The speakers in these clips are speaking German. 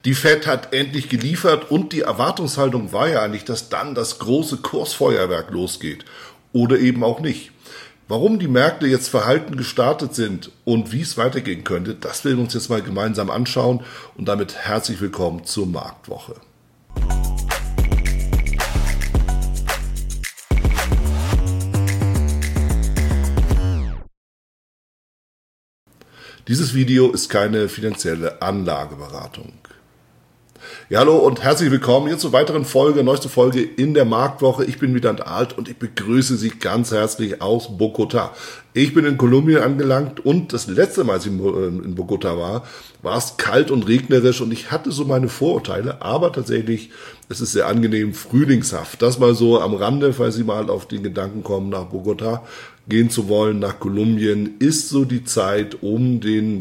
Die Fed hat endlich geliefert und die Erwartungshaltung war ja eigentlich, dass dann das große Kursfeuerwerk losgeht. Oder eben auch nicht. Warum die Märkte jetzt verhalten gestartet sind und wie es weitergehen könnte, das werden wir uns jetzt mal gemeinsam anschauen und damit herzlich willkommen zur Marktwoche. Dieses Video ist keine finanzielle Anlageberatung. Ja, hallo und herzlich willkommen hier zur weiteren Folge, neueste Folge in der Marktwoche. Ich bin Vidant Alt und ich begrüße Sie ganz herzlich aus Bogotá. Ich bin in Kolumbien angelangt und das letzte Mal, als ich in Bogotá war es kalt und regnerisch und ich hatte so meine Vorurteile, aber tatsächlich, es ist sehr angenehm frühlingshaft. Das mal so am Rande, falls Sie mal auf den Gedanken kommen, nach Bogotá gehen zu wollen, nach Kolumbien, ist so die Zeit um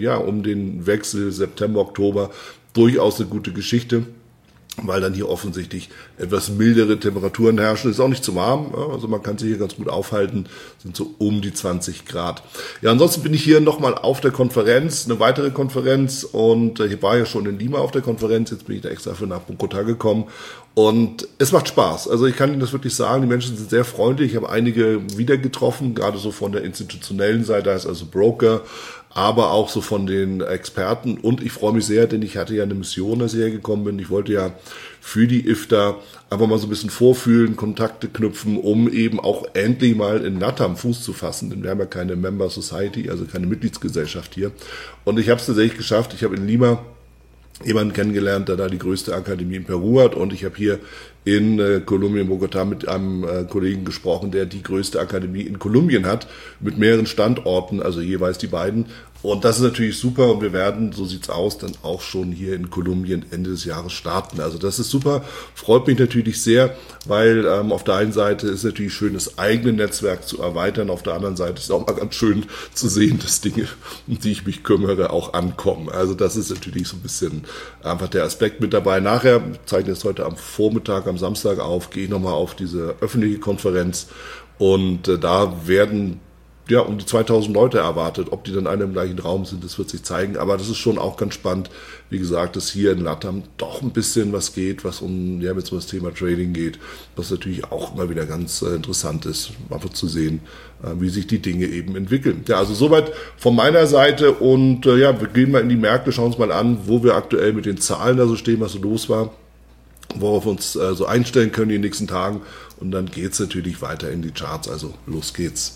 den Wechsel September, Oktober durchaus eine gute Geschichte, weil dann hier offensichtlich etwas mildere Temperaturen herrschen. Ist auch nicht zu warm, also man kann sich hier ganz gut aufhalten, sind so um die 20 Grad. Ja, ansonsten bin ich hier nochmal auf der Konferenz, eine weitere Konferenz und ich war ja schon in Lima auf der Konferenz, jetzt bin ich da extra für nach Bogotá gekommen und es macht Spaß. Also ich kann Ihnen das wirklich sagen, die Menschen sind sehr freundlich, ich habe einige wieder getroffen, gerade so von der institutionellen Seite, heißt also Broker, aber auch so von den Experten und ich freue mich sehr, denn ich hatte ja eine Mission, als ich hergekommen bin. Ich wollte ja für die IFTA einfach mal so ein bisschen vorfühlen, Kontakte knüpfen, um eben auch endlich mal in LATAM Fuß zu fassen, denn wir haben ja keine Member Society, also keine Mitgliedsgesellschaft hier und ich habe es tatsächlich geschafft. Ich habe in Lima jemanden kennengelernt, der da die größte Akademie in Peru hat und ich habe hier in Kolumbien, Bogotá, mit einem Kollegen gesprochen, der die größte Akademie in Kolumbien hat, mit mehreren Standorten, also jeweils die beiden. Und das ist natürlich super und wir werden, so sieht's aus, dann auch schon hier in Kolumbien Ende des Jahres starten. Also das ist super, freut mich natürlich sehr, weil auf der einen Seite ist es natürlich schön, das eigene Netzwerk zu erweitern, auf der anderen Seite ist es auch mal ganz schön zu sehen, dass Dinge, um die ich mich kümmere, auch ankommen. Also das ist natürlich so ein bisschen einfach der Aspekt mit dabei. Nachher, ich zeichne es heute am Vormittag, am Samstag auf, gehe ich nochmal auf diese öffentliche Konferenz und da werden um die 2000 Leute erwartet. Ob die dann alle im gleichen Raum sind, das wird sich zeigen. Aber das ist schon auch ganz spannend, wie gesagt, dass hier in LATAM doch ein bisschen was geht, was um das Thema Trading geht, was natürlich auch immer wieder ganz interessant ist, einfach zu sehen, wie sich die Dinge eben entwickeln. Ja, also soweit von meiner Seite und wir gehen mal in die Märkte, schauen uns mal an, wo wir aktuell mit den Zahlen da so stehen, was so los war, worauf wir uns so einstellen können in den nächsten Tagen und dann geht's natürlich weiter in die Charts, also los geht's.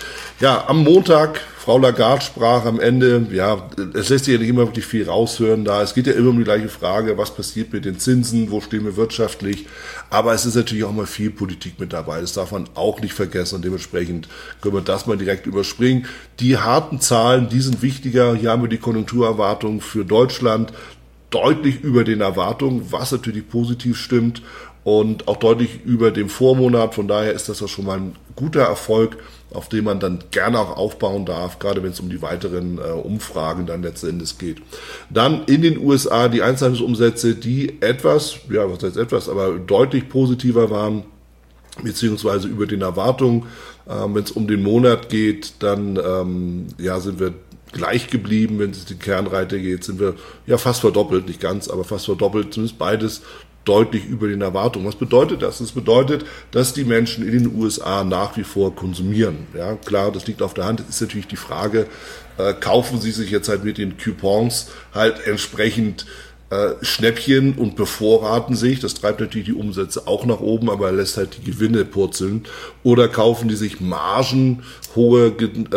Ja, am Montag, Frau Lagarde sprach am Ende, es lässt sich ja nicht immer wirklich viel raushören da. Es geht ja immer um die gleiche Frage, was passiert mit den Zinsen, wo stehen wir wirtschaftlich. Aber es ist natürlich auch mal viel Politik mit dabei, das darf man auch nicht vergessen und dementsprechend können wir das mal direkt überspringen. Die harten Zahlen, die sind wichtiger. Hier haben wir die Konjunkturerwartungen für Deutschland deutlich über den Erwartungen, was natürlich positiv stimmt und auch deutlich über dem Vormonat. Von daher ist das ja schon mal ein guter Erfolg, auf den man dann gerne auch aufbauen darf, gerade wenn es um die weiteren Umfragen dann letzten Endes geht. Dann in den USA die Einzelhandelsumsätze, die aber deutlich positiver waren, beziehungsweise über den Erwartungen. Wenn es um den Monat geht, dann sind wir gleich geblieben. Wenn es die Kernrate geht, sind wir fast verdoppelt, nicht ganz, aber fast verdoppelt, zumindest beides deutlich über den Erwartungen. Was bedeutet das? Das bedeutet, dass die Menschen in den USA nach wie vor konsumieren. Ja, klar, das liegt auf der Hand. Es ist natürlich die Frage, kaufen sie sich jetzt halt mit den Coupons halt entsprechend Schnäppchen und bevorraten sich. Das treibt natürlich die Umsätze auch nach oben, aber lässt halt die Gewinne purzeln. Oder kaufen die sich margenhohe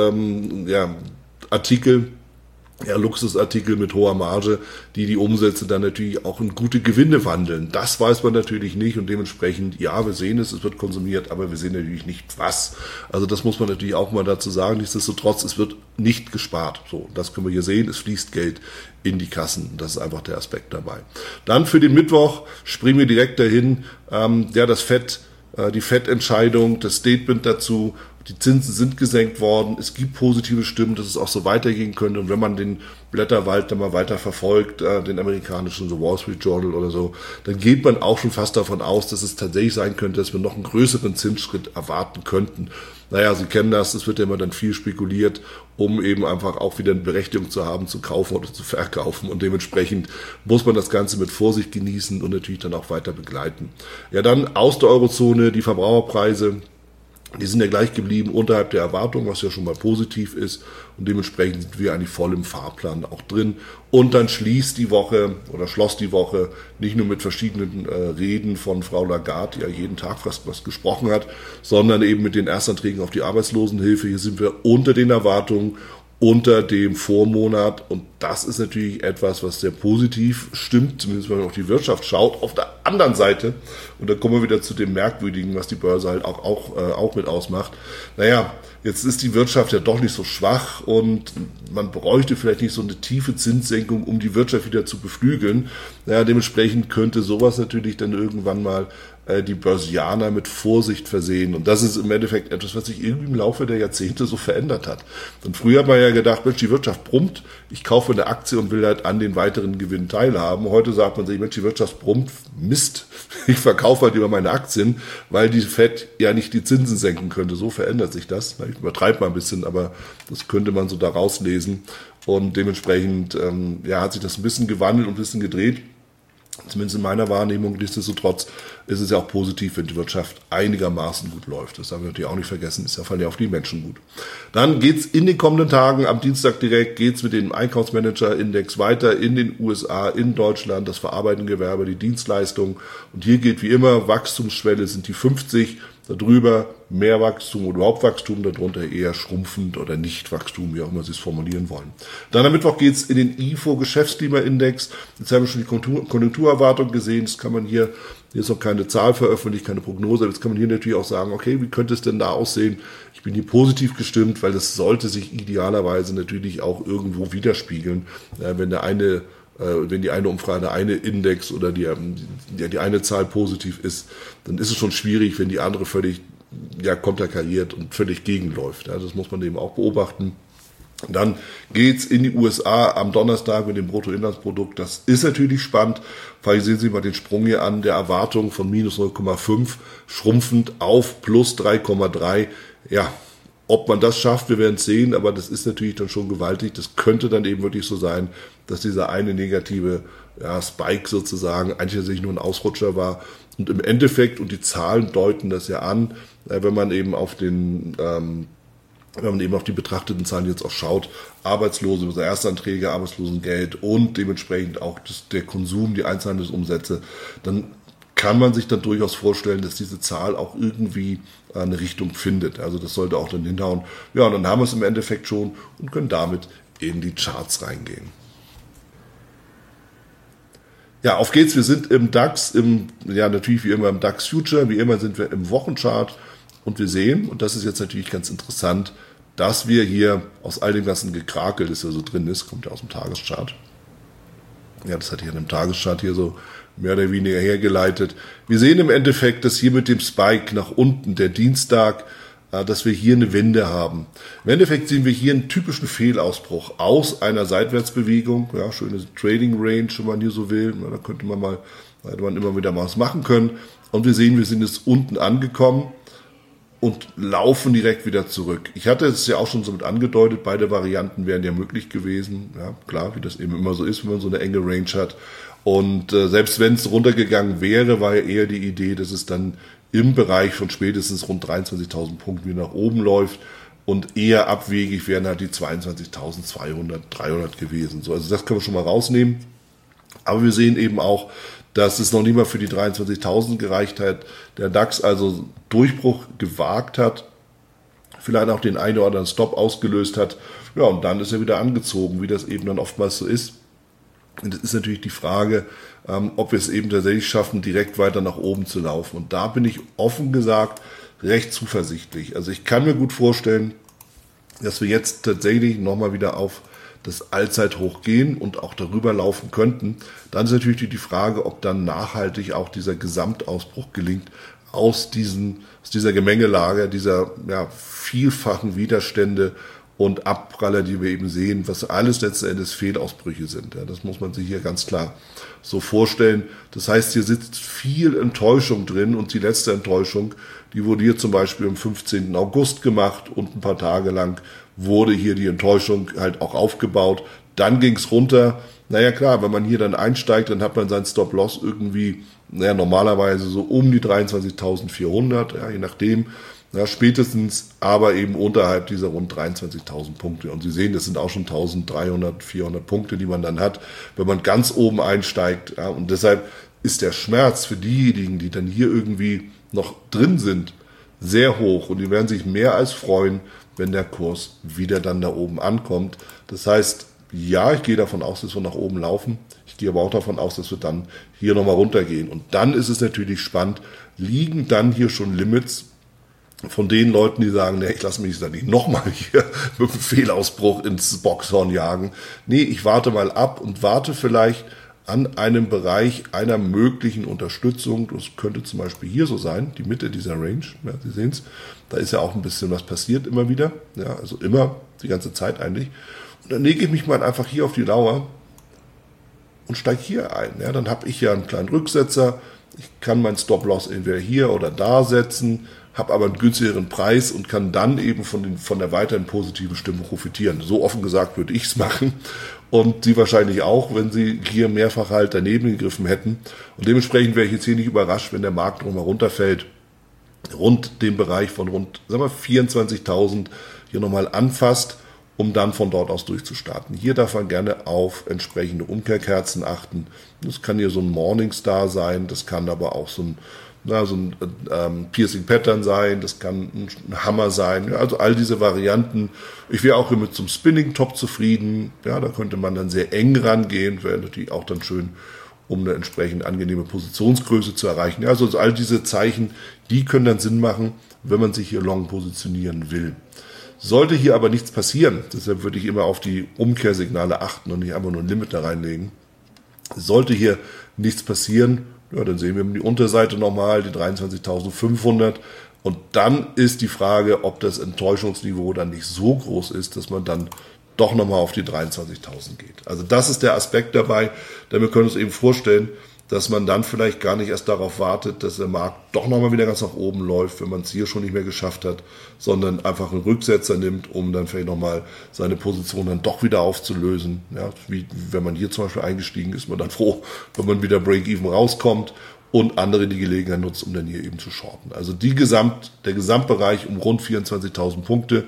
Artikel, Luxusartikel mit hoher Marge, die Umsätze dann natürlich auch in gute Gewinne wandeln. Das weiß man natürlich nicht und dementsprechend, wir sehen es wird konsumiert, aber wir sehen natürlich nicht was. Also das muss man natürlich auch mal dazu sagen. Nichtsdestotrotz, es wird nicht gespart. So, das können wir hier sehen. Es fließt Geld in die Kassen. Das ist einfach der Aspekt dabei. Dann für den Mittwoch springen wir direkt dahin. Die FED-Entscheidung, das Statement dazu Die Zinsen sind gesenkt worden, es gibt positive Stimmen, dass es auch so weitergehen könnte. Und wenn man den Blätterwald dann mal weiter verfolgt, den amerikanischen The Wall Street Journal oder so, dann geht man auch schon fast davon aus, dass es tatsächlich sein könnte, dass wir noch einen größeren Zinsschritt erwarten könnten. Naja, Sie kennen das, es wird ja immer dann viel spekuliert, um eben einfach auch wieder eine Berechtigung zu haben, zu kaufen oder zu verkaufen. Und dementsprechend muss man das Ganze mit Vorsicht genießen und natürlich dann auch weiter begleiten. Ja, dann aus der Eurozone die Verbraucherpreise. Die sind ja gleich geblieben unterhalb der Erwartung, was ja schon mal positiv ist. Und dementsprechend sind wir eigentlich voll im Fahrplan auch drin. Und dann schloss die Woche nicht nur mit verschiedenen Reden von Frau Lagarde, die ja jeden Tag fast was gesprochen hat, sondern eben mit den Erstanträgen auf die Arbeitslosenhilfe. Hier sind wir unter den Erwartungen, unter dem Vormonat. Und das ist natürlich etwas, was sehr positiv stimmt, zumindest wenn man auf die Wirtschaft schaut. Auf der anderen Seite, und da kommen wir wieder zu dem Merkwürdigen, was die Börse halt auch mit ausmacht. Naja, jetzt ist die Wirtschaft ja doch nicht so schwach und man bräuchte vielleicht nicht so eine tiefe Zinssenkung, um die Wirtschaft wieder zu beflügeln. Naja, dementsprechend könnte sowas natürlich dann irgendwann mal die Börsianer mit Vorsicht versehen. Und das ist im Endeffekt etwas, was sich irgendwie im Laufe der Jahrzehnte so verändert hat. Denn früher hat man ja gedacht, Mensch, die Wirtschaft brummt, ich kaufe eine Aktie und will halt an den weiteren Gewinn teilhaben. Heute sagt man sich, Mensch, die Wirtschaft brummt, Mist, ich verkaufe halt über meine Aktien, weil die Fed ja nicht die Zinsen senken könnte. So verändert sich das. Ich übertreibe mal ein bisschen, aber das könnte man so da rauslesen. Und dementsprechend hat sich das ein bisschen gewandelt und ein bisschen gedreht. Zumindest in meiner Wahrnehmung. Nichtsdestotrotz ist es ja auch positiv, wenn die Wirtschaft einigermaßen gut läuft. Das haben wir natürlich auch nicht vergessen, ist ja vor allem auf die Menschen gut. Dann geht's in den kommenden Tagen, am Dienstag direkt, geht's mit dem Einkaufsmanager-Index weiter in den USA, in Deutschland, das verarbeitende Gewerbe, die Dienstleistung. Und hier geht wie immer, Wachstumsschwelle sind die 50, darüber mehr Wachstum oder überhaupt Wachstum, darunter eher schrumpfend oder nicht Wachstum, wie auch immer Sie es formulieren wollen. Dann am Mittwoch geht's in den IFO-Geschäftsklimaindex. Jetzt haben wir schon die Konjunkturerwartung gesehen. Das kann man hier ist noch keine Zahl veröffentlicht, keine Prognose. Jetzt kann man hier natürlich auch sagen, okay, wie könnte es denn da aussehen? Ich bin hier positiv gestimmt, weil das sollte sich idealerweise natürlich auch irgendwo widerspiegeln, wenn die eine Umfrage, der eine Index oder die eine Zahl positiv ist, dann ist es schon schwierig, wenn die andere völlig konterkariert und völlig gegenläuft. Ja, das muss man eben auch beobachten. Dann geht's in die USA am Donnerstag mit dem Bruttoinlandsprodukt. Das ist natürlich spannend. Vielleicht sehen Sie mal den Sprung hier an, der Erwartung von minus 0,5 schrumpfend auf plus 3,3. Ja, ob man das schafft, wir werden es sehen, aber das ist natürlich dann schon gewaltig. Das könnte dann eben wirklich so sein, dass dieser eine negative Spike sozusagen eigentlich tatsächlich nur ein Ausrutscher war. Und im Endeffekt, und die Zahlen deuten das ja an, wenn man eben auf die betrachteten Zahlen jetzt auch schaut, Arbeitslose, also Erstanträge, Arbeitslosengeld und dementsprechend auch der Konsum, die Einzelhandelsumsätze, dann kann man sich dann durchaus vorstellen, dass diese Zahl auch irgendwie eine Richtung findet. Also das sollte auch dann hinhauen. Ja, und dann haben wir es im Endeffekt schon und können damit in die Charts reingehen. Ja, auf geht's. Wir sind im DAX, natürlich wie immer im DAX Future, wie immer sind wir im Wochenchart und wir sehen, und das ist jetzt natürlich ganz interessant, dass wir hier aus all dem ganzen Gekrakel, das ja so drin ist, kommt ja aus dem Tageschart. Ja, das hatte ich an dem Tageschart hier so mehr oder weniger hergeleitet. Wir sehen im Endeffekt, dass hier mit dem Spike nach unten, der Dienstag, dass wir hier eine Wende haben. Im Endeffekt sehen wir hier einen typischen Fehlausbruch aus einer Seitwärtsbewegung. Ja, schöne Trading Range, wenn man hier so will. Da hätte man immer wieder mal was machen können. Und wir sehen, wir sind jetzt unten angekommen und laufen direkt wieder zurück. Ich hatte es ja auch schon so mit angedeutet, beide Varianten wären ja möglich gewesen. Ja, klar, wie das eben immer so ist, wenn man so eine enge Range hat. Und selbst wenn es runtergegangen wäre, war ja eher die Idee, dass es dann im Bereich von spätestens rund 23.000 Punkten wieder nach oben läuft und eher abwegig wären halt die 22.200, 300 gewesen. So, also das können wir schon mal rausnehmen. Aber wir sehen eben auch, dass es noch nicht mal für die 23.000 gereicht hat. Der DAX also Durchbruch gewagt hat, vielleicht auch den einen oder anderen Stop ausgelöst hat. Ja, und dann ist er wieder angezogen, wie das eben dann oftmals so ist. Und es ist natürlich die Frage, ob wir es eben tatsächlich schaffen, direkt weiter nach oben zu laufen. Und da bin ich offen gesagt recht zuversichtlich. Also ich kann mir gut vorstellen, dass wir jetzt tatsächlich nochmal wieder auf das Allzeithoch gehen und auch darüber laufen könnten. Dann ist natürlich die Frage, ob dann nachhaltig auch dieser Gesamtausbruch gelingt. aus dieser Gemengelage, dieser vielfachen Widerstände und Abpraller, die wir eben sehen, was alles letzten Endes Fehlausbrüche sind. Ja, das muss man sich hier ganz klar so vorstellen. Das heißt, hier sitzt viel Enttäuschung drin und die letzte Enttäuschung, die wurde hier zum Beispiel am 15. August gemacht und ein paar Tage lang wurde hier die Enttäuschung halt auch aufgebaut. Dann ging es runter. Naja klar, wenn man hier dann einsteigt, dann hat man seinen Stop-Loss irgendwie, normalerweise so um die 23.400, je nachdem. Ja, spätestens aber eben unterhalb dieser rund 23.000 Punkte. Und Sie sehen, das sind auch schon 1.300, 400 Punkte, die man dann hat, wenn man ganz oben einsteigt. Ja, und deshalb ist der Schmerz für diejenigen, die dann hier irgendwie noch drin sind, sehr hoch. Und die werden sich mehr als freuen, wenn der Kurs wieder dann da oben ankommt. Das heißt, ja, ich gehe davon aus, dass wir nach oben laufen. Ich gehe aber auch davon aus, dass wir dann hier nochmal runtergehen. Und dann ist es natürlich spannend, liegen dann hier schon Limits von den Leuten, die sagen, nee, ich lasse mich da nicht nochmal hier mit einem Fehlausbruch ins Boxhorn jagen. Nee, ich warte mal ab und warte vielleicht an einem Bereich einer möglichen Unterstützung. Das könnte zum Beispiel hier so sein, die Mitte dieser Range. Ja, Sie sehen es, da ist ja auch ein bisschen was passiert immer wieder. Ja, also immer, die ganze Zeit eigentlich. Und dann lege ich mich mal einfach hier auf die Lauer und steige hier ein. Ja, dann habe ich ja einen kleinen Rücksetzer. Ich kann meinen Stop-Loss entweder hier oder da setzen, habe aber einen günstigeren Preis und kann dann eben von der weiteren positiven Stimmung profitieren. So offen gesagt würde ich es machen und Sie wahrscheinlich auch, wenn Sie hier mehrfach halt daneben gegriffen hätten. Und dementsprechend wäre ich jetzt hier nicht überrascht, wenn der Markt nochmal runterfällt, rund den Bereich von rund 24.000 hier nochmal anfasst, um dann von dort aus durchzustarten. Hier darf man gerne auf entsprechende Umkehrkerzen achten. Das kann hier so ein Morningstar sein, das kann aber auch so ein Piercing Pattern sein, das kann ein Hammer sein, ja, also all diese Varianten. Ich wäre auch hier mit zum Spinning Top zufrieden, ja, da könnte man dann sehr eng rangehen, wäre natürlich auch dann schön, um eine entsprechend angenehme Positionsgröße zu erreichen. Ja, also all diese Zeichen, die können dann Sinn machen, wenn man sich hier long positionieren will. Sollte hier aber nichts passieren, deshalb würde ich immer auf die Umkehrsignale achten und nicht einfach nur ein Limit da reinlegen. Sollte hier nichts passieren, ja, dann sehen wir die Unterseite nochmal, die 23.500. Und dann ist die Frage, ob das Enttäuschungsniveau dann nicht so groß ist, dass man dann doch nochmal auf die 23.000 geht. Also das ist der Aspekt dabei, denn wir können uns eben vorstellen, dass man dann vielleicht gar nicht erst darauf wartet, dass der Markt doch nochmal wieder ganz nach oben läuft, wenn man es hier schon nicht mehr geschafft hat, sondern einfach einen Rücksetzer nimmt, um dann vielleicht nochmal seine Position dann doch wieder aufzulösen. Ja, wie wenn man hier zum Beispiel eingestiegen ist, man dann froh, wenn man wieder Break-Even rauskommt und andere die Gelegenheit nutzt, um dann hier eben zu shorten. Also der Gesamtbereich um rund 24.000 Punkte,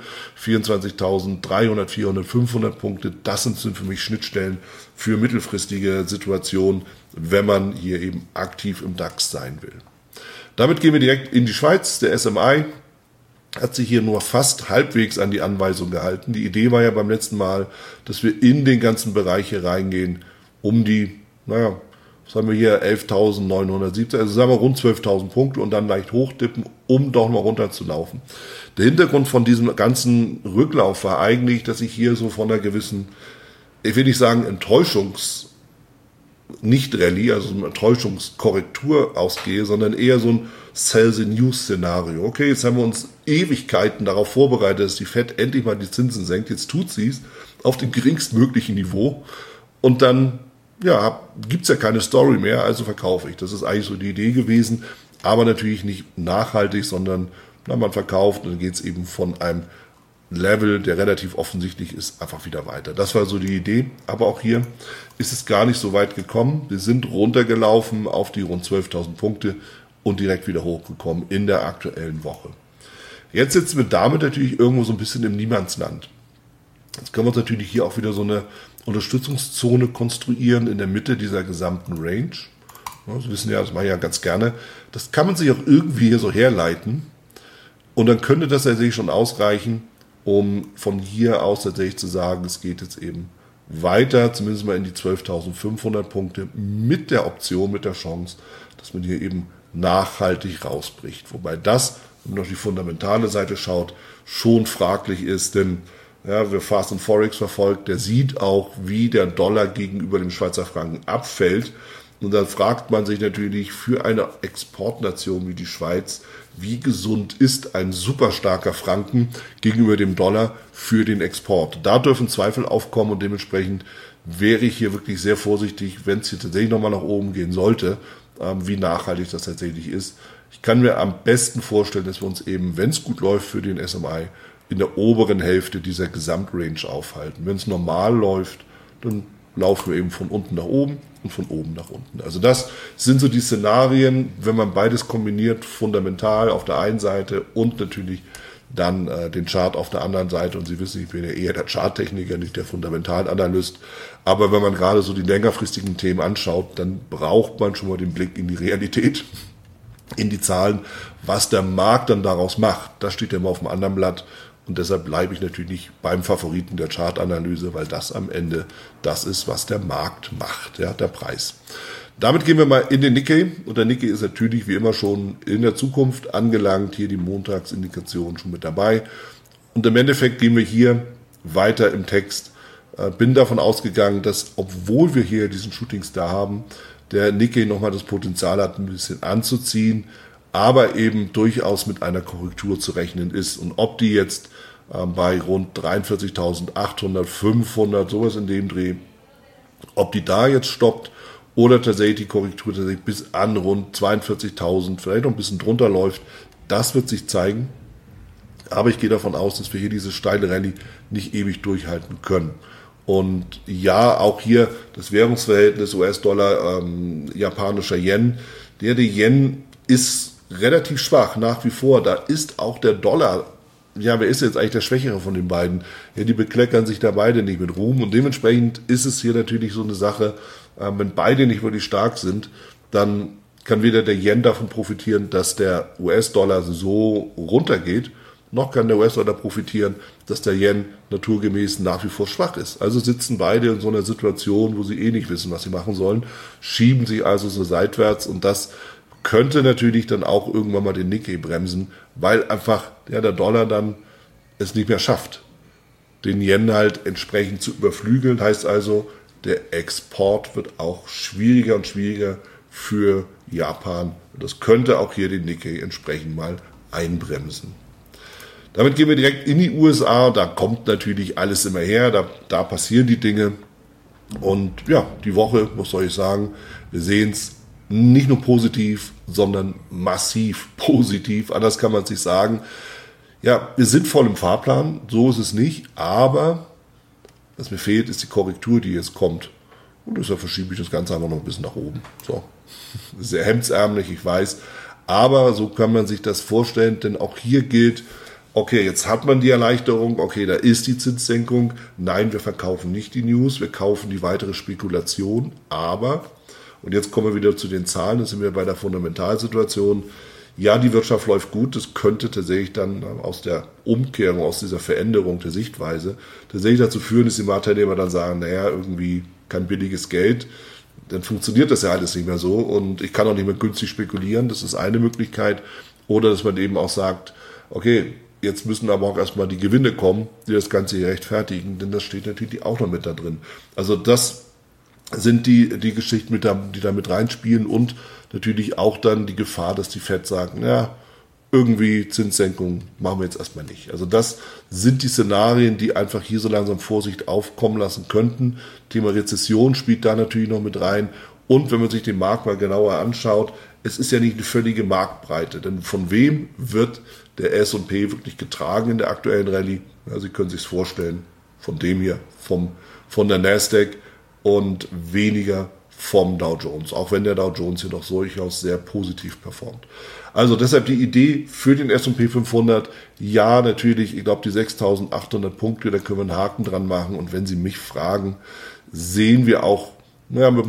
24.300, 400, 500 Punkte, das sind für mich Schnittstellen für mittelfristige Situationen, wenn man hier eben aktiv im DAX sein will. Damit gehen wir direkt in die Schweiz. Der SMI hat sich hier nur fast halbwegs an die Anweisung gehalten. Die Idee war ja beim letzten Mal, dass wir in den ganzen Bereich hier reingehen, um die, was haben wir hier, 11.970, also sagen wir rund 12.000 Punkte und dann leicht hochdippen, um doch mal runter zu laufen. Der Hintergrund von diesem ganzen Rücklauf war eigentlich, dass ich hier so von einer gewissen, ich will nicht sagen Nicht-Rallye, also eine Enttäuschungskorrektur ausgehe, sondern eher so ein Sell-the-News-Szenario. Okay, jetzt haben wir uns Ewigkeiten darauf vorbereitet, dass die Fed endlich mal die Zinsen senkt. Jetzt tut sie es auf dem geringstmöglichen Niveau und dann gibt es ja keine Story mehr, also verkaufe ich. Das ist eigentlich so die Idee gewesen, aber natürlich nicht nachhaltig, sondern man verkauft und dann geht es eben von einem Level, der relativ offensichtlich ist, einfach wieder weiter. Das war so die Idee, aber auch hier ist es gar nicht so weit gekommen. Wir sind runtergelaufen auf die rund 12.000 Punkte und direkt wieder hochgekommen in der aktuellen Woche. Jetzt sitzen wir damit natürlich irgendwo so ein bisschen im Niemandsland. Jetzt können wir uns natürlich hier auch wieder so eine Unterstützungszone konstruieren in der Mitte dieser gesamten Range. Ja, Sie wissen ja, das mache ich ja ganz gerne. Das kann man sich auch irgendwie hier so herleiten und dann könnte das tatsächlich schon ausreichen, um von hier aus tatsächlich zu sagen, es geht jetzt eben weiter, zumindest mal in die 12.500 Punkte mit der Option, mit der Chance, dass man hier eben nachhaltig rausbricht. Wobei das, wenn man auf die fundamentale Seite schaut, schon fraglich ist, denn wer Fast and Forex verfolgt, der sieht auch, wie der Dollar gegenüber dem Schweizer Franken abfällt. Und dann fragt man sich natürlich für eine Exportnation wie die Schweiz, wie gesund ist ein super starker Franken gegenüber dem Dollar für den Export. Da dürfen Zweifel aufkommen und dementsprechend wäre ich hier wirklich sehr vorsichtig, wenn es hier tatsächlich nochmal nach oben gehen sollte, wie nachhaltig das tatsächlich ist. Ich kann mir am besten vorstellen, dass wir uns eben, wenn es gut läuft für den SMI, in der oberen Hälfte dieser Gesamtrange aufhalten. Wenn es normal läuft, dann laufen wir eben von unten nach oben und von oben nach unten. Also das sind so die Szenarien, wenn man beides kombiniert, fundamental auf der einen Seite und natürlich dann den Chart auf der anderen Seite. Und Sie wissen, ich bin ja eher der Charttechniker, nicht der Fundamentalanalyst. Aber wenn man gerade so die längerfristigen Themen anschaut, dann braucht man schon mal den Blick in die Realität, in die Zahlen, was der Markt dann daraus macht. Das steht ja immer auf dem anderen Blatt. Und deshalb bleibe ich natürlich beim Favoriten der Chartanalyse, weil das am Ende das ist, was der Markt macht, ja, der Preis. Damit gehen wir mal in den Nikkei. Und der Nikkei ist natürlich wie immer schon in der Zukunft angelangt. Hier die Montagsindikation schon mit dabei. Und im Endeffekt gehen wir hier weiter im Text. Bin davon ausgegangen, dass, obwohl wir hier diesen Shooting Star haben, der Nikkei nochmal das Potenzial hat, ein bisschen anzuziehen, aber eben durchaus mit einer Korrektur zu rechnen ist. Und ob die jetzt bei rund 43.800, 500, sowas in dem Dreh, ob die da jetzt stoppt oder tatsächlich die Korrektur tatsächlich bis an rund 42.000, vielleicht noch ein bisschen drunter läuft, das wird sich zeigen. Aber ich gehe davon aus, dass wir hier diese steile Rallye nicht ewig durchhalten können. Und ja, auch hier das Währungsverhältnis US-Dollar, japanischer Yen. Der Yen ist relativ schwach nach wie vor. Da ist auch der Dollar, ja, wer ist jetzt eigentlich der Schwächere von den beiden? Ja, die bekleckern sich da beide nicht mit Ruhm. Und dementsprechend ist es hier natürlich so eine Sache, wenn beide nicht wirklich stark sind, dann kann weder der Yen davon profitieren, dass der US-Dollar so runtergeht, noch kann der US-Dollar profitieren, dass der Yen naturgemäß nach wie vor schwach ist. Also sitzen beide in so einer Situation, wo sie eh nicht wissen, was sie machen sollen, schieben sich also so seitwärts und das könnte natürlich dann auch irgendwann mal den Nikkei bremsen, weil einfach der Dollar dann es nicht mehr schafft, den Yen halt entsprechend zu überflügeln. Heißt also, der Export wird auch schwieriger und schwieriger für Japan. Das könnte auch hier den Nikkei entsprechend mal einbremsen. Damit gehen wir direkt in die USA. Da kommt natürlich alles immer her. Da passieren die Dinge. Und ja, die Woche, was soll ich sagen, wir sehen es nicht nur positiv, sondern massiv positiv. Anders kann man es nicht sagen. Ja, wir sind voll im Fahrplan. So ist es nicht. Aber was mir fehlt, ist die Korrektur, die jetzt kommt. Und deshalb verschiebe ich das Ganze einfach noch ein bisschen nach oben. So, sehr hemdsärmlich, ich weiß. Aber so kann man sich das vorstellen, denn auch hier gilt, okay, jetzt hat man die Erleichterung, okay, da ist die Zinssenkung. Nein, wir verkaufen nicht die News, wir kaufen die weitere Spekulation. Aber, und jetzt kommen wir wieder zu den Zahlen, das sind wir bei der Fundamentalsituation. Ja, die Wirtschaft läuft gut, das könnte tatsächlich dann aus der Umkehrung, aus dieser Veränderung der Sichtweise tatsächlich dazu führen, dass die Marktteilnehmer dann sagen, naja, irgendwie kein billiges Geld, dann funktioniert das ja alles nicht mehr so und ich kann auch nicht mehr günstig spekulieren, das ist eine Möglichkeit. Oder dass man eben auch sagt, okay, jetzt müssen aber auch erstmal die Gewinne kommen, die das Ganze hier rechtfertigen, denn das steht natürlich auch noch mit da drin. Also das sind die Geschichten, die da mit reinspielen und natürlich auch dann die Gefahr, dass die Fed sagen, ja, irgendwie Zinssenkung machen wir jetzt erstmal nicht. Also das sind die Szenarien, die einfach hier so langsam Vorsicht aufkommen lassen könnten. Thema Rezession spielt da natürlich noch mit rein. Und wenn man sich den Markt mal genauer anschaut, es ist ja nicht eine völlige Marktbreite. Denn von wem wird der S&P wirklich getragen in der aktuellen Rallye? Ja, Sie können sich es vorstellen, von dem hier, von der Nasdaq und weniger vom Dow Jones, auch wenn der Dow Jones hier doch durchaus sehr positiv performt. Also deshalb die Idee für den S&P 500, ja natürlich, ich glaube die 6.800 Punkte, da können wir einen Haken dran machen und wenn Sie mich fragen, sehen wir auch mit einer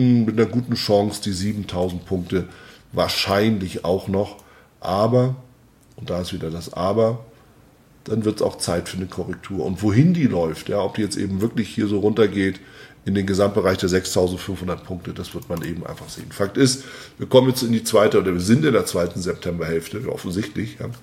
guten Chance die 7.000 Punkte wahrscheinlich auch noch, aber, und da ist wieder das Aber, dann wird es auch Zeit für eine Korrektur. Und wohin die läuft, ja, ob die jetzt eben wirklich hier so runtergeht, in den Gesamtbereich der 6.500 Punkte, das wird man eben einfach sehen. Fakt ist, wir kommen jetzt in die wir sind in der zweiten Septemberhälfte, offensichtlich, ja,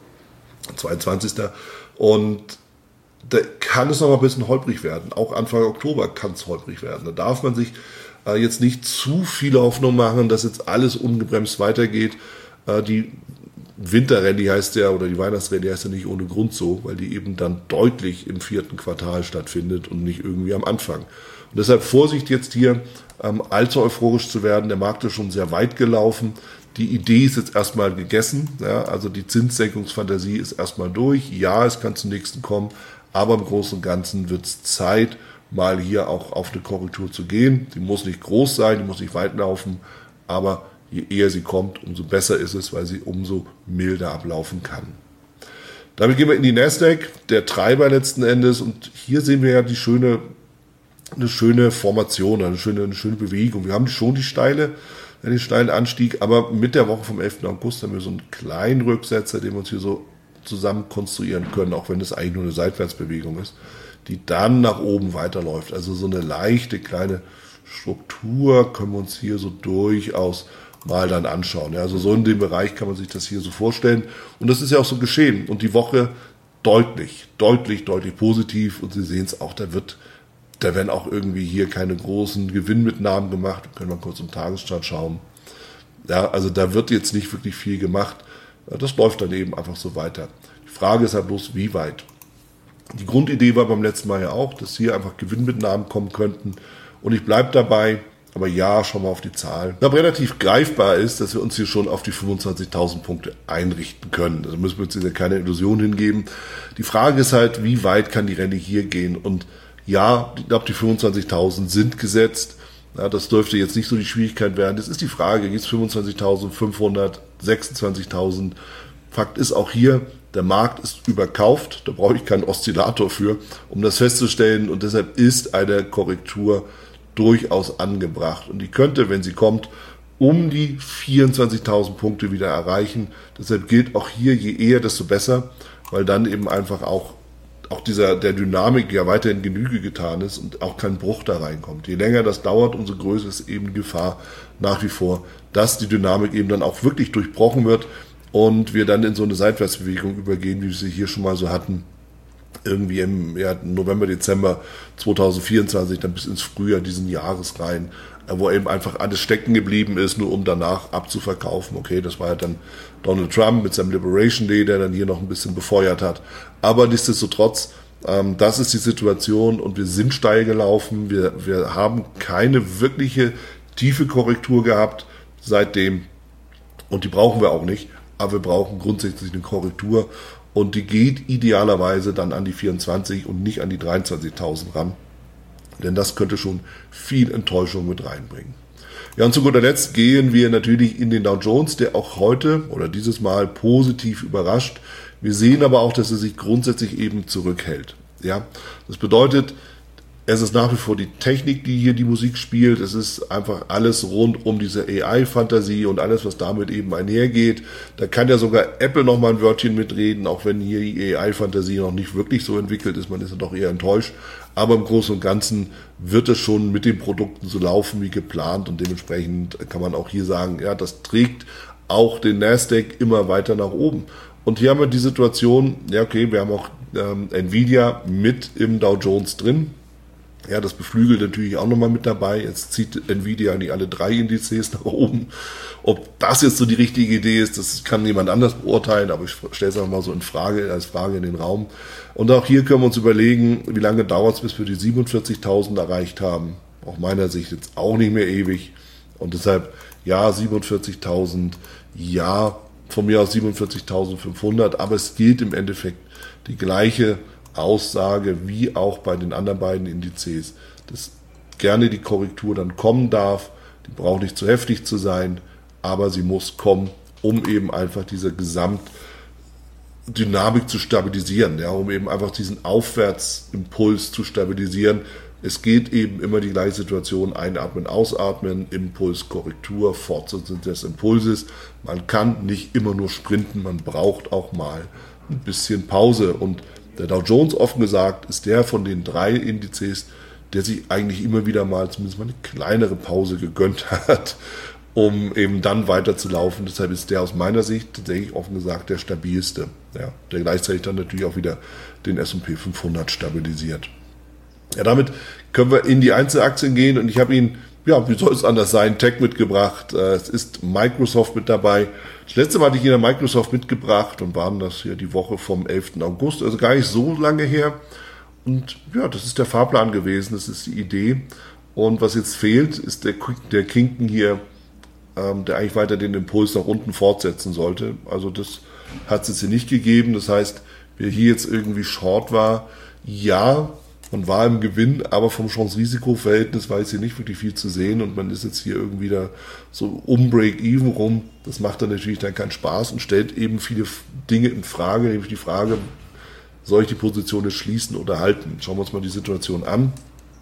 22. Und da kann es noch mal ein bisschen holprig werden. Auch Anfang Oktober kann es holprig werden. Da darf man sich jetzt nicht zu viele Hoffnung machen, dass jetzt alles ungebremst weitergeht. Die Winterrallye heißt ja, oder die Weihnachtsrallye heißt ja nicht ohne Grund so, weil die eben dann deutlich im 4. Quartal stattfindet und nicht irgendwie am Anfang. Und deshalb Vorsicht jetzt hier, allzu euphorisch zu werden. Der Markt ist schon sehr weit gelaufen. Die Idee ist jetzt erstmal gegessen. Ja, also die Zinssenkungsfantasie ist erstmal durch. Ja, es kann zum nächsten kommen, aber im Großen und Ganzen wird es Zeit, mal hier auch auf eine Korrektur zu gehen. Die muss nicht groß sein, die muss nicht weit laufen, aber je eher sie kommt, umso besser ist es, weil sie umso milder ablaufen kann. Damit gehen wir in die Nasdaq, der Treiber letzten Endes. Und hier sehen wir ja eine schöne Formation, eine schöne Bewegung. Wir haben schon den steilen Anstieg, aber mit der Woche vom 11. August haben wir so einen kleinen Rücksetzer, den wir uns hier so zusammen konstruieren können, auch wenn es eigentlich nur eine Seitwärtsbewegung ist, die dann nach oben weiterläuft. Also so eine leichte kleine Struktur können wir uns hier so durchaus mal dann anschauen. Ja, also so in dem Bereich kann man sich das hier so vorstellen. Und das ist ja auch so geschehen. Und die Woche deutlich positiv. Und Sie sehen es auch, da werden auch irgendwie hier keine großen Gewinnmitnahmen gemacht. Wir können mal kurz im Tagesstart schauen. Ja, also da wird jetzt nicht wirklich viel gemacht. Das läuft dann eben einfach so weiter. Die Frage ist halt bloß, wie weit. Die Grundidee war beim letzten Mal ja auch, dass hier einfach Gewinnmitnahmen kommen könnten. Und ich bleibe dabei. Aber ja, schauen wir auf die Zahlen. Aber relativ greifbar ist, dass wir uns hier schon auf die 25.000 Punkte einrichten können. Da müssen wir uns hier keine Illusion hingeben. Die Frage ist halt, wie weit kann die Rallye hier gehen? Und ja, ich glaube, die 25.000 sind gesetzt. Ja, das dürfte jetzt nicht so die Schwierigkeit werden. Das ist die Frage, geht es 25.500, 26.000? Fakt ist auch hier, der Markt ist überkauft. Da brauche ich keinen Oszillator für, um das festzustellen. Und deshalb ist eine Korrektur durchaus angebracht. Und die könnte, wenn sie kommt, um die 24.000 Punkte wieder erreichen. Deshalb gilt auch hier, je eher, desto besser, weil dann eben einfach auch der Dynamik ja weiterhin Genüge getan ist und auch kein Bruch da reinkommt. Je länger das dauert, umso größer ist eben die Gefahr nach wie vor, dass die Dynamik eben dann auch wirklich durchbrochen wird und wir dann in so eine Seitwärtsbewegung übergehen, wie wir sie hier schon mal so hatten, irgendwie im November, Dezember 2024, dann bis ins Frühjahr diesen Jahres rein, wo eben einfach alles stecken geblieben ist, nur um danach abzuverkaufen. Okay, das war ja dann Donald Trump mit seinem Liberation Day, der dann hier noch ein bisschen befeuert hat. Aber nichtsdestotrotz, das ist die Situation und wir sind steil gelaufen. Wir haben keine wirkliche tiefe Korrektur gehabt seitdem und die brauchen wir auch nicht, aber wir brauchen grundsätzlich eine Korrektur. Und die geht idealerweise dann an die 24 und nicht an die 23.000 ran. Denn das könnte schon viel Enttäuschung mit reinbringen. Ja, und zu guter Letzt gehen wir natürlich in den Dow Jones, der auch heute oder dieses Mal positiv überrascht. Wir sehen aber auch, dass er sich grundsätzlich eben zurückhält. Ja, das bedeutet, es ist nach wie vor die Technik, die hier die Musik spielt. Es ist einfach alles rund um diese AI-Fantasie und alles, was damit eben einhergeht. Da kann ja sogar Apple noch mal ein Wörtchen mitreden, auch wenn hier die AI-Fantasie noch nicht wirklich so entwickelt ist. Man ist ja doch eher enttäuscht. Aber im Großen und Ganzen wird es schon mit den Produkten so laufen wie geplant. Und dementsprechend kann man auch hier sagen, ja, das trägt auch den Nasdaq immer weiter nach oben. Und hier haben wir die Situation, ja okay, wir haben auch Nvidia mit im Dow Jones drin. Ja, das beflügelt natürlich auch nochmal mit dabei. Jetzt zieht Nvidia nicht alle 3 Indizes nach oben. Ob das jetzt so die richtige Idee ist, das kann jemand anders beurteilen, aber ich stelle es einfach mal so als Frage in den Raum. Und auch hier können wir uns überlegen, wie lange dauert es, bis wir die 47.000 erreicht haben. Aus meiner Sicht jetzt auch nicht mehr ewig. Und deshalb, ja, 47.000, ja, von mir aus 47.500, aber es gilt im Endeffekt die gleiche Aussage wie auch bei den anderen beiden Indizes, dass gerne die Korrektur dann kommen darf. Die braucht nicht zu heftig zu sein, aber sie muss kommen, um eben einfach diese Gesamtdynamik zu stabilisieren, ja, um eben einfach diesen Aufwärtsimpuls zu stabilisieren. Es geht eben immer die gleiche Situation, einatmen, ausatmen, Impuls, Korrektur, Fortsetzung des Impulses. Man kann nicht immer nur sprinten, man braucht auch mal ein bisschen Pause. Und der Dow Jones, offen gesagt, ist der von den 3 Indizes, der sich eigentlich immer wieder mal zumindest mal eine kleinere Pause gegönnt hat, um eben dann weiter zu laufen. Deshalb ist der aus meiner Sicht tatsächlich offen gesagt der stabilste, ja, der gleichzeitig dann natürlich auch wieder den S&P 500 stabilisiert. Ja, damit können wir in die Einzelaktien gehen und ich habe Ihnen Ja, wie soll es anders sein? Tech mitgebracht. Es ist Microsoft mit dabei. Das letzte Mal hatte ich hier Microsoft mitgebracht und waren das hier die Woche vom 11. August, also gar nicht so lange her. Und ja, das ist der Fahrplan gewesen, das ist die Idee. Und was jetzt fehlt, ist der Kinken hier, der eigentlich weiter den Impuls nach unten fortsetzen sollte. Also das hat es jetzt hier nicht gegeben. Das heißt, wer hier jetzt irgendwie short war, ja, man war im Gewinn, aber vom Chance-Risiko-Verhältnis war jetzt hier nicht wirklich viel zu sehen und man ist jetzt hier irgendwie da so um Break-Even rum. Das macht dann natürlich dann keinen Spaß und stellt eben viele Dinge in Frage, nämlich die Frage, soll ich die Position jetzt schließen oder halten? Schauen wir uns mal die Situation an.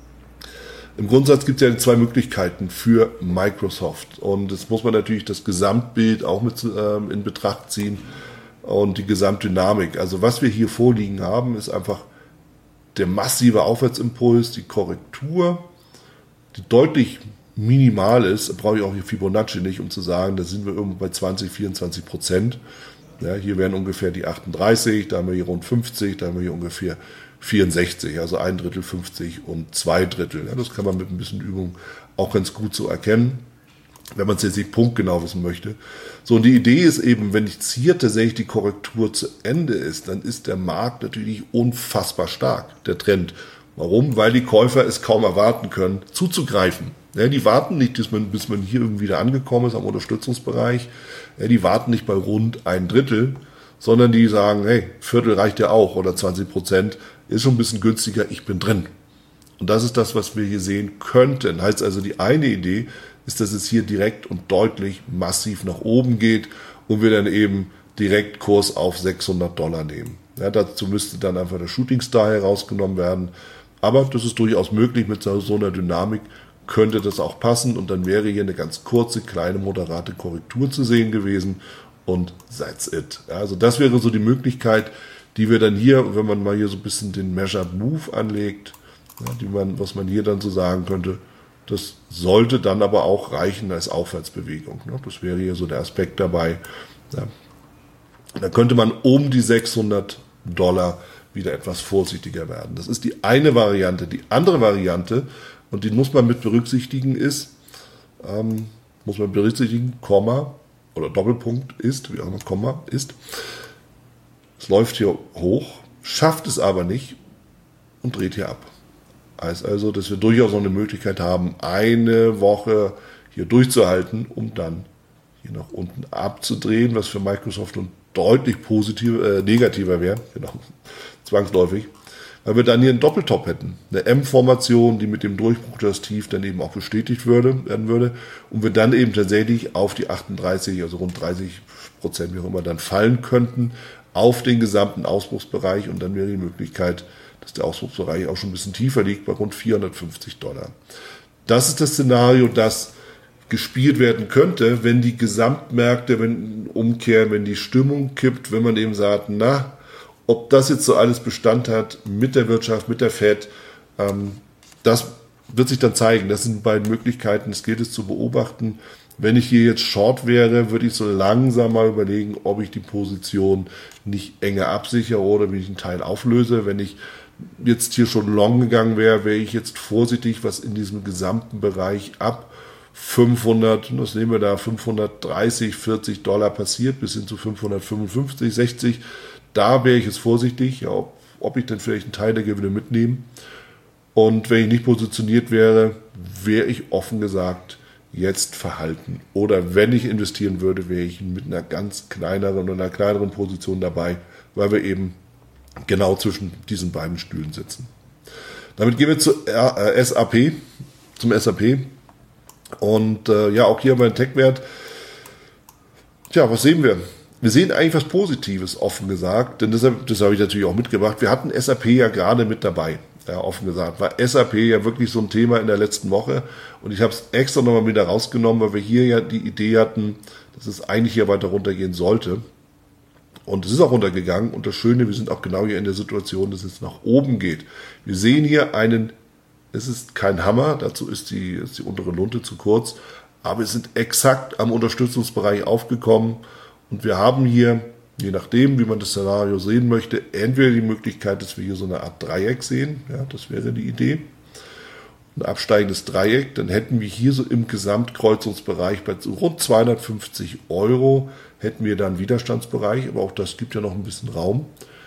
Im Grundsatz gibt es ja zwei Möglichkeiten für Microsoft und jetzt muss man natürlich das Gesamtbild auch mit in Betracht ziehen und die Gesamtdynamik. Also was wir hier vorliegen haben, ist einfach der massive Aufwärtsimpuls, die Korrektur, die deutlich minimal ist, da brauche ich auch hier Fibonacci nicht, um zu sagen, da sind wir irgendwo bei 20-24%. Ja, hier wären ungefähr die 38, da haben wir hier rund 50, da haben wir hier ungefähr 64, also 1/3, 50 und 2/3. Ja, das kann man mit ein bisschen Übung auch ganz gut so erkennen, wenn man es jetzt nicht punktgenau wissen möchte. So, und die Idee ist eben, wenn jetzt hier tatsächlich die Korrektur zu Ende ist, dann ist der Markt natürlich unfassbar stark, der Trend. Warum? Weil die Käufer es kaum erwarten können, zuzugreifen. Ja, die warten nicht, bis man hier irgendwie wieder angekommen ist am Unterstützungsbereich. Ja, die warten nicht bei rund 1/3, sondern die sagen, hey, Viertel reicht ja auch oder 20% ist schon ein bisschen günstiger, ich bin drin. Und das ist das, was wir hier sehen könnten. Heißt also, die eine Idee ist, dass es hier direkt und deutlich massiv nach oben geht und wir dann eben direkt Kurs auf $600 nehmen. Ja, dazu müsste dann einfach der Shooting Star herausgenommen werden. Aber das ist durchaus möglich, mit so einer Dynamik könnte das auch passen und dann wäre hier eine ganz kurze, kleine, moderate Korrektur zu sehen gewesen und that's it. Ja, also das wäre so die Möglichkeit, die wir dann hier, wenn man mal hier so ein bisschen den Measured Move anlegt, ja, was man hier dann so sagen könnte, das sollte dann aber auch reichen als Aufwärtsbewegung. Ne? Das wäre hier so der Aspekt dabei. Ja. Da könnte man um die $600 wieder etwas vorsichtiger werden. Das ist die eine Variante. Die andere Variante, und die muss man mit berücksichtigen, ist, Komma oder Doppelpunkt ist, wie auch immer Komma ist, es läuft hier hoch, schafft es aber nicht und dreht hier ab. Heißt also, dass wir durchaus noch eine Möglichkeit haben, eine Woche hier durchzuhalten, um dann hier nach unten abzudrehen, was für Microsoft nun deutlich negativer wäre, genau, zwangsläufig, weil wir dann hier einen Doppeltop hätten. Eine M-Formation, die mit dem Durchbruch des Tief dann eben auch bestätigt werden würde und wir dann eben tatsächlich auf die 38, also rund 30%, wie auch immer, dann fallen könnten auf den gesamten Ausbruchsbereich und dann wäre die Möglichkeit, dass der Ausbruchsbereich auch schon ein bisschen tiefer liegt, bei rund $450. Das ist das Szenario, das gespielt werden könnte, wenn die Gesamtmärkte umkehren, wenn die Stimmung kippt, wenn man eben sagt, ob das jetzt so alles Bestand hat mit der Wirtschaft, mit der Fed, das wird sich dann zeigen. Das sind die beiden Möglichkeiten, es gilt es zu beobachten. Wenn ich hier jetzt Short wäre, würde ich so langsam mal überlegen, ob ich die Position nicht enger absichere oder wie ich einen Teil auflöse. Wenn ich jetzt hier schon long gegangen wäre ich jetzt vorsichtig, was in diesem gesamten Bereich ab 500, das nehmen wir da, 530, $40 passiert, bis hin zu 555, 60. Da wäre ich jetzt vorsichtig, ja, ob ich dann vielleicht einen Teil der Gewinne mitnehme. Und wenn ich nicht positioniert wäre, wäre ich offen gesagt jetzt verhalten. Oder wenn ich investieren würde, wäre ich mit einer ganz kleineren oder einer kleineren Position dabei, weil wir eben genau zwischen diesen beiden Stühlen sitzen. Damit gehen wir zum SAP. Und auch hier bei den Tech-Wert. Tja, was sehen wir? Wir sehen eigentlich was Positives, offen gesagt, denn das habe ich natürlich auch mitgebracht. Wir hatten SAP ja gerade mit dabei, ja, offen gesagt. War SAP ja wirklich so ein Thema in der letzten Woche und ich habe es extra nochmal wieder rausgenommen, weil wir hier ja die Idee hatten, dass es eigentlich hier weiter runtergehen sollte. Und es ist auch runtergegangen und das Schöne, wir sind auch genau hier in der Situation, dass es nach oben geht. Wir sehen hier es ist kein Hammer, dazu ist die untere Lunte zu kurz, aber wir sind exakt am Unterstützungsbereich aufgekommen und wir haben hier, je nachdem, wie man das Szenario sehen möchte, entweder die Möglichkeit, dass wir hier so eine Art Dreieck sehen, ja, das wäre die Idee, ein absteigendes Dreieck, dann hätten wir hier so im Gesamtkreuzungsbereich bei rund 250 Euro hätten wir dann Widerstandsbereich, aber auch das gibt ja noch ein bisschen Raum.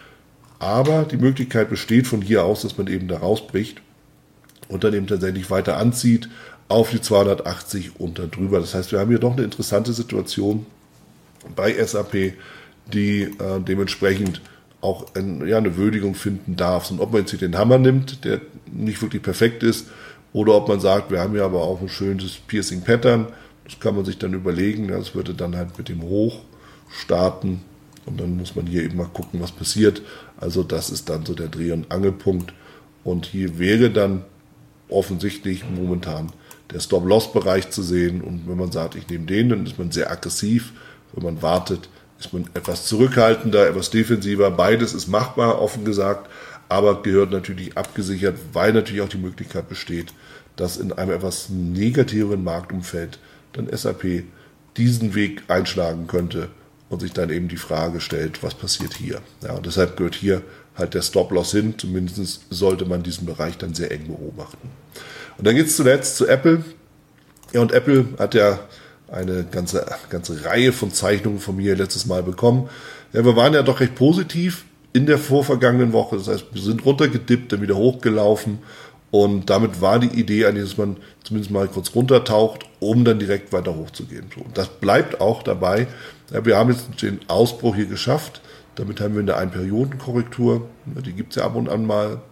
Aber die Möglichkeit besteht von hier aus, dass man eben da rausbricht und dann eben tatsächlich weiter anzieht auf die 280 und dann drüber. Das heißt, wir haben hier doch eine interessante Situation bei SAP, die dementsprechend auch eine Würdigung finden darf. Und ob man jetzt hier den Hammer nimmt, der nicht wirklich perfekt ist, oder ob man sagt, wir haben ja aber auch ein schönes Piercing Pattern, das kann man sich dann überlegen. Das würde dann halt mit dem Hoch starten und dann muss man hier eben mal gucken, was passiert. Also das ist dann so der Dreh- und Angelpunkt. Und hier wäre dann offensichtlich momentan der Stop-Loss-Bereich zu sehen. Und wenn man sagt, ich nehme den, dann ist man sehr aggressiv. Wenn man wartet, ist man etwas zurückhaltender, etwas defensiver. Beides ist machbar, offen gesagt, aber gehört natürlich abgesichert, weil natürlich auch die Möglichkeit besteht, dass in einem etwas negativeren Marktumfeld dann SAP diesen Weg einschlagen könnte und sich dann eben die Frage stellt, was passiert hier. Ja, und deshalb gehört hier halt der Stop-Loss hin. Zumindest sollte man diesen Bereich dann sehr eng beobachten. Und dann geht es zuletzt zu Apple. Ja, und Apple hat ja eine ganze Reihe von Zeichnungen von mir letztes Mal bekommen. Ja, wir waren ja doch recht positiv in der vorvergangenen Woche. Das heißt, wir sind runtergedippt, dann wieder hochgelaufen. Und damit war die Idee eigentlich, dass man zumindest mal kurz runtertaucht, um dann direkt weiter hochzugehen. Und das bleibt auch dabei. Ja, wir haben jetzt den Ausbruch hier geschafft. Damit haben wir eine Einperiodenkorrektur. Die gibt es ja ab und an mal.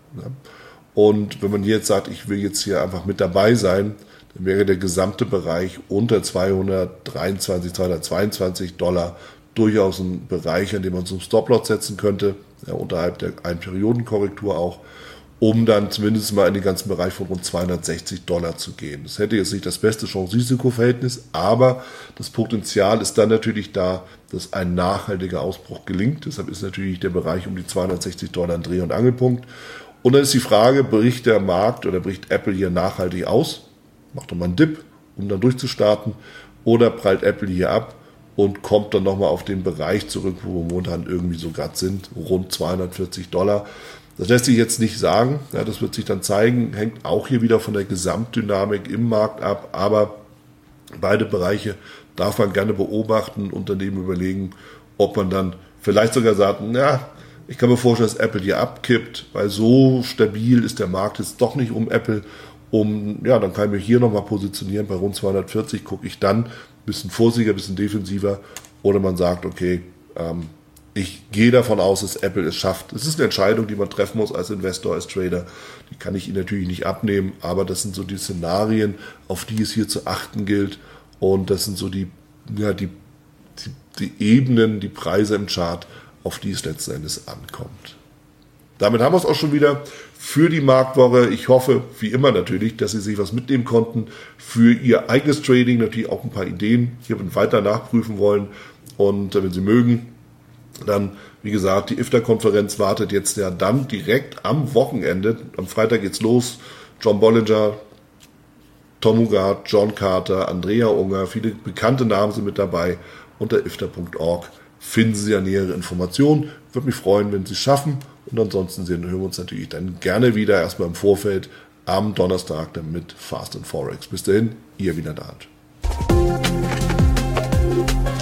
Und wenn man hier jetzt sagt, ich will jetzt hier einfach mit dabei sein, dann wäre der gesamte Bereich unter 223, 222 Dollar durchaus ein Bereich, an dem man zum Stop-Loss setzen könnte, ja, unterhalb der Einperiodenkorrektur auch, um dann zumindest mal in den ganzen Bereich von rund 260 Dollar zu gehen. Das hätte jetzt nicht das beste Chance-Risiko-Verhältnis, aber das Potenzial ist dann natürlich da, dass ein nachhaltiger Ausbruch gelingt. Deshalb ist natürlich der Bereich um die 260 Dollar ein Dreh- und Angelpunkt. Und dann ist die Frage, bricht der Markt oder bricht Apple hier nachhaltig aus? Macht doch mal einen Dip, um dann durchzustarten, oder prallt Apple hier ab und kommt dann nochmal auf den Bereich zurück, wo wir momentan irgendwie so gerade sind, rund 240 Dollar. Das lässt sich jetzt nicht sagen, ja, das wird sich dann zeigen, hängt auch hier wieder von der Gesamtdynamik im Markt ab, aber beide Bereiche darf man gerne beobachten und daneben überlegen, ob man dann vielleicht sogar sagt, na, ich kann mir vorstellen, dass Apple hier abkippt, weil so stabil ist der Markt jetzt doch nicht um Apple. Dann kann ich mich hier nochmal positionieren, bei rund 240 gucke ich dann ein bisschen vorsichtiger, ein bisschen defensiver, oder man sagt, okay, ich gehe davon aus, dass Apple es schafft. Es ist eine Entscheidung, die man treffen muss als Investor, als Trader. Die kann ich Ihnen natürlich nicht abnehmen, aber das sind so die Szenarien, auf die es hier zu achten gilt. Und das sind so die Ebenen, die Preise im Chart, auf die es letzten Endes ankommt. Damit haben wir es auch schon wieder für die Marktwoche. Ich hoffe, wie immer natürlich, dass Sie sich was mitnehmen konnten für Ihr eigenes Trading, natürlich auch ein paar Ideen hier weiter nachprüfen wollen. Und wenn Sie mögen, dann, wie gesagt, die IFTA-Konferenz wartet jetzt ja dann direkt am Wochenende. Am Freitag geht's los. John Bollinger, Tom Huggard, John Carter, Andrea Unger, viele bekannte Namen sind mit dabei. Unter ifta.org finden Sie ja nähere Informationen. Würde mich freuen, wenn Sie es schaffen. Und ansonsten hören wir uns natürlich dann gerne wieder, erstmal im Vorfeld, am Donnerstag dann mit Fast and Forex. Bis dahin, Ihr Wieland Art.